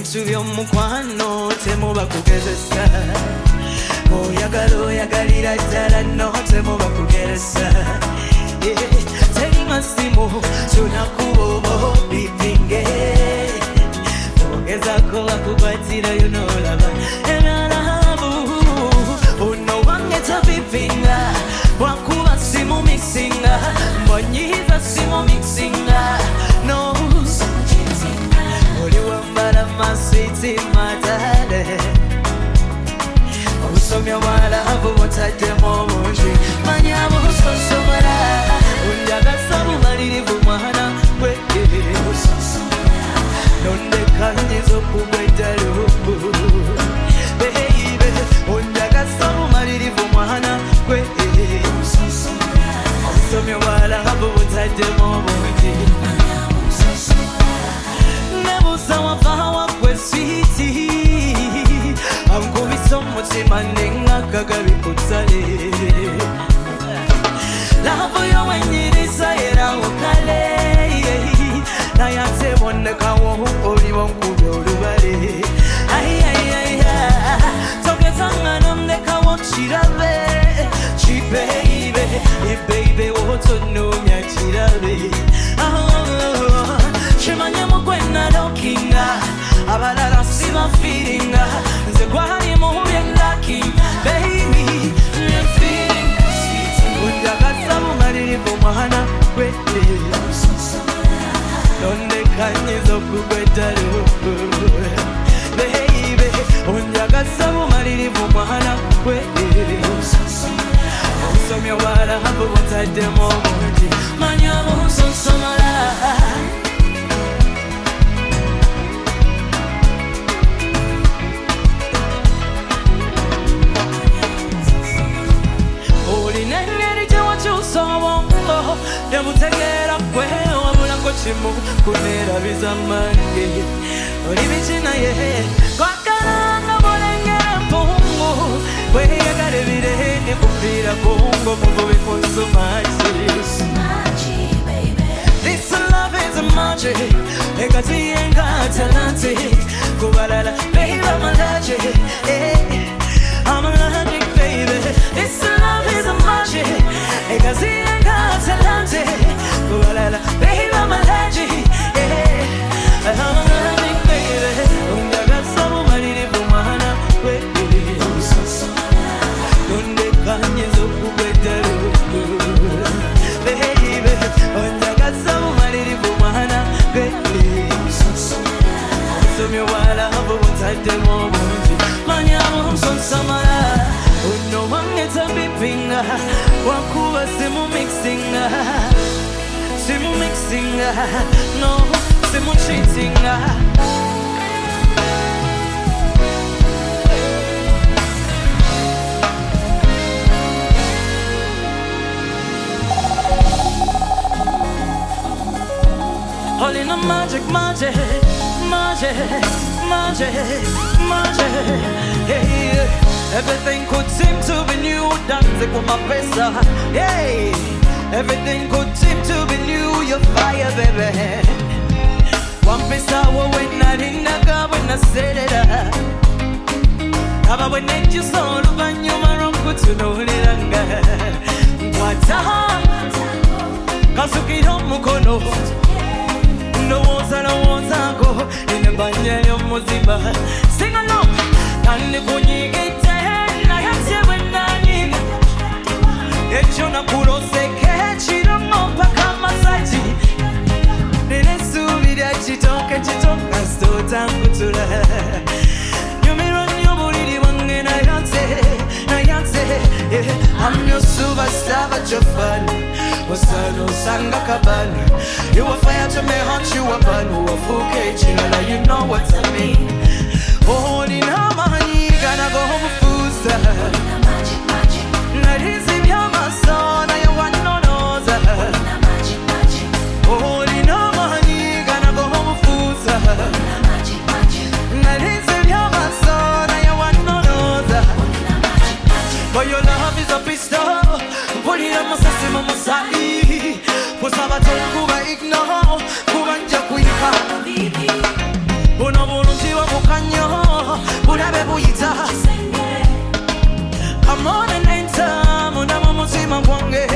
Musubi omukwano temuba kugezesa oyagalira ddala no temuba kugezesa teringa simu tunakuba bipinge ogezako bakukwatira yonolaba emalabu uno wange tabipinga wakuba simu mixinga mbonyiza simu mixinga no Oliwambara maswiti matale Usomya wala hapo watademo moji Manya musosomara Unjaga sabu malirivu mahana Kweke Nonde kanyizo kubetalu Baby Unjaga sabu malirivu mahana Kweke Usomya wala hapo watademo moji Mutima kagari kutsale Love yo wenyirisa era ukale Na yate boneka wo oli bonkubyo olubale Ay ay ay Togezanga nomdeka wo chirabe Baby woto no mya chirabe Shemanya mukwena lokinga Abalala siba feelinga Nze gwali muhubye lucky Baby, I'm feeling Unjagasa mumalirivu mahana kwete Nonde kanyizo kugwetalu Baby, unjagasa mumalirivu mahana kwete Usomya wala hapo watademo moji Manya musosomala Nebutegera kwe wabulako chimu kunera bizamange Oli bichina ye Kwakalanga bolengera mpungu Kweyagale birene kupira kungo Mugo bifunso machi This love is a magic Ekati yenga talante Kubalala baby I'm allergic I'm allergic baby This love is a magic Ekati yenga talante Kubalala baby I'm allergic I'm allergic baby Undaga sabu malirivu mahana Donde kanyezo kubetalu Baby Undaga sabu malirivu mahana Usomya wala hapo watademo moji Manyamu msonsamara Uno wange tabipinga Wakuba simu mixinga Simu mixinga No, simu cheatinga All in a magic, magic, magic, magic, magic. Hey, everything could seem to be new. Dancing with my pesa. Hey, everything could seem to be new. You're fire, baby. One pesa when I didn't go when I said it. Aba when you saw the van you maroon put to know it. What's up? Kasuki no mukono. No one's go in the banyan Moziba. Sing along, and the Bunny get I have 7 9. Get you na puro se catch it on Pacamasaji. Then it's to be that you talk and you talk as to tango to her. You may run your body one and I don't say, I'm your superstar, but you're fun. Wasano sanga kabana. You a fire to me haunt you a ban who a fuke now you know what I mean. Oh, in a money gonna go home food. Magic, magic. Not easy, you're my son. I want no nose. Magic, magic. Oh, in a money gonna go home food. Magic, magic. Not easy, you're my son. I want no nose. But your love is a pistol. Put it on my system, on my side. Kusaba tongu ba ignore. Kubanja kuika. Una volunteer wa kuyita. Come on and enter, muna mumutima gwange.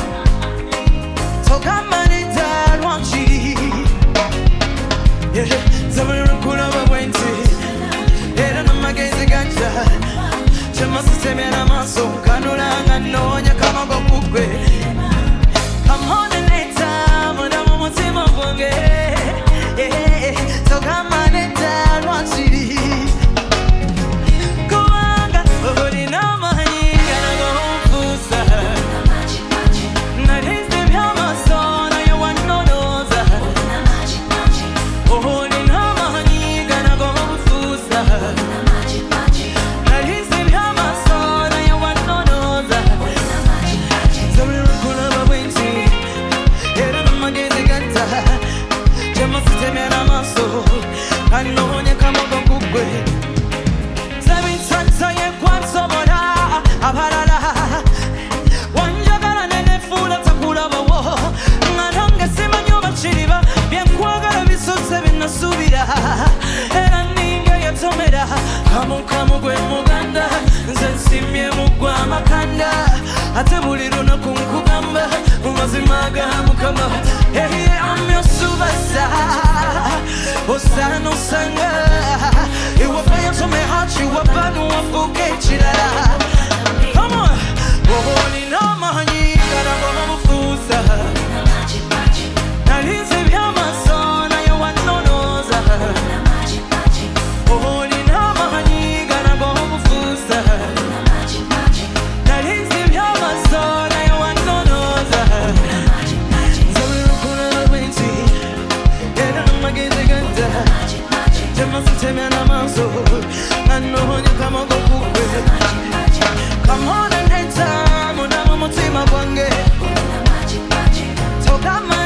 So come on and enter, wanchi. Yeah, zamira kuna wawenti. Era na magezi ganja. Chema sisteme na maso, kanula nganonya kama gokukwe. Come on and enter, muna mumutima gwange. Yeah, so come on and enter, wanchi. Kamu gwe muganda nze nsimye mugwa makanda ate buli lunaku nkugamba mu mazima ga Mukama. Hey, I'm your superstar. Osana osanga iwafanya nsome hachi wapanu wafuke kirala. Come on, nina amaanyi galaga mufuusa nalinze by'amaso naye wannonooza. Come on and enter, muna mumutima gwange. So come on.